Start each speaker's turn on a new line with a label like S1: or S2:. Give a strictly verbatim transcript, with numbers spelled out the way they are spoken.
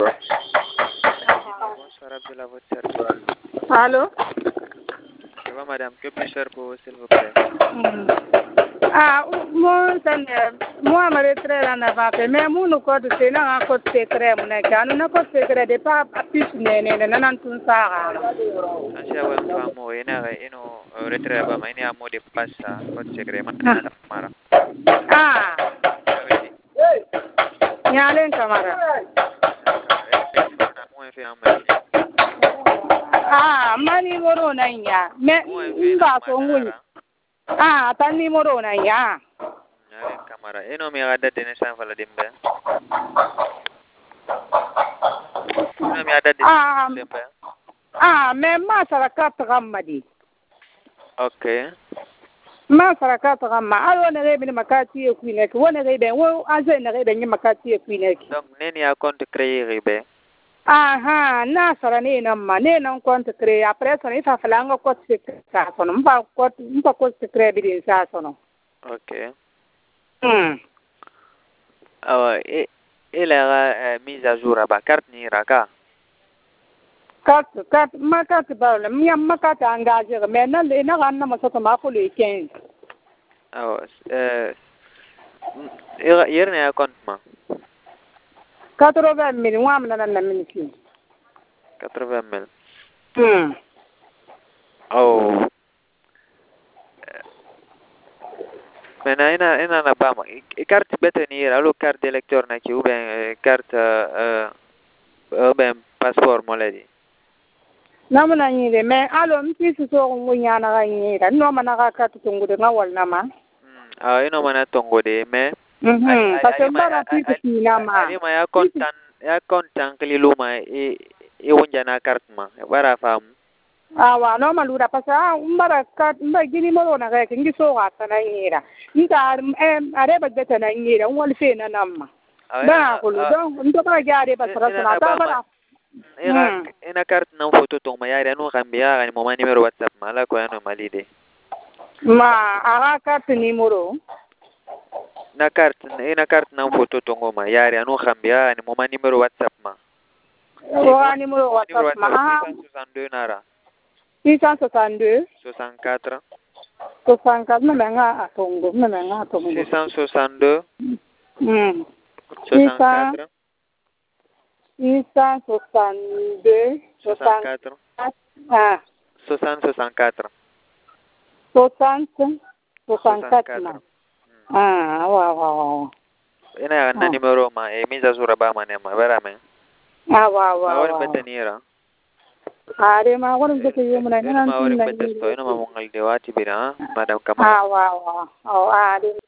S1: Bonsoir Abdullah, votre service.
S2: Allô?
S1: Ça va madame, que puis-je faire pour vous s'il vous plaît?
S2: Mm. Ah, moi, moi, ma retraite en avant, mais moi, nous code c'est non un code secret, mon gars, nous code secret de pas plus né né né nan tun sara.
S1: Asia wa mfamo ina ino retraite ba ma ina mo de passa code secret man kana kamara.
S2: Ah. Nyalen kamara. Ah, mani moro na nya. Me mba so ngul. Ah, tani moro na nya.
S1: Nyalen kamara. Eno mi ada dene san fala dimbe. Eno mi ada dene dimbe.
S2: Ah, me ma saraka tagamadi.
S1: Okay.
S2: Ma saraka tagama. Alo na rebe ni makati e kwinek. Wona rebe wo aze na rebe ni makati e kwinek.
S1: Donc neni a compte créer rebe.
S2: Aha, na sara ne na ma ne na compte créer après ça il fa falanga ko secret ça sono mba ko mba ko secret bi ça sono.
S1: Okay.
S2: Hmm.
S1: Ah et et la mise à jour à ba carte ni raka.
S2: Carte carte ma carte ba la mi ma carte engagé mais na le na ganna ma soto ma ko le quinze.
S1: Ah euh hier ne a compte ma.
S2: quatre-vingt mille wa na na minute.
S1: quatre-vingt mille.
S2: Hmm.
S1: Oh. Maintenant, ina ina na ba ma carte bete ni era lo carte d'électeur na ki ou bien carte euh ou bien passeport mo ledi.
S2: Na muna nyire mais alo mpi su so ngunya na ga nyira no mana ga carte tungude ngawal na ma.
S1: Hmm. Ah ino mana tongo de mais
S2: Mhm. Parce que bara pipi kina ma.
S1: Ari ma ya kontan ya kontan keliluma e e wonja na carte ma bara fam.
S2: Awa no malura pasa umbara ka mba gini moro na ga kingi so ga sana nyira nta em are ba beta na nyira wal fe na namma ba ko lo don ndo ba gare ba sara sana ta bara
S1: ina ina carte na photo to ma yare no gambia ga mo ma numero WhatsApp mala ko ano malide
S2: ma aga carte numero
S1: na carte ina carte na photo to ma yare ano gambia ni mo ma numero WhatsApp ma
S2: wa numero WhatsApp ma
S1: six cent soixante-deux nara
S2: six cent soixante-deux
S1: soixante-quatre
S2: soixante-quatre na nga atongo na nga atongo
S1: six cent soixante-deux
S2: hmm
S1: soixante-quatre
S2: six cent soixante-deux
S1: soixante-quatre
S2: ah
S1: soixante soixante-quatre
S2: soixante soixante-quatre ah wa wa wa
S1: ina na numero ma e mise a jour ba ma ne ma veramente
S2: ah wa wa
S1: ma wala betenira
S2: are ma wala bete yo mona
S1: ma wala bete sto ina ma mongal de wati bira madam kama
S2: ah wa wa oh are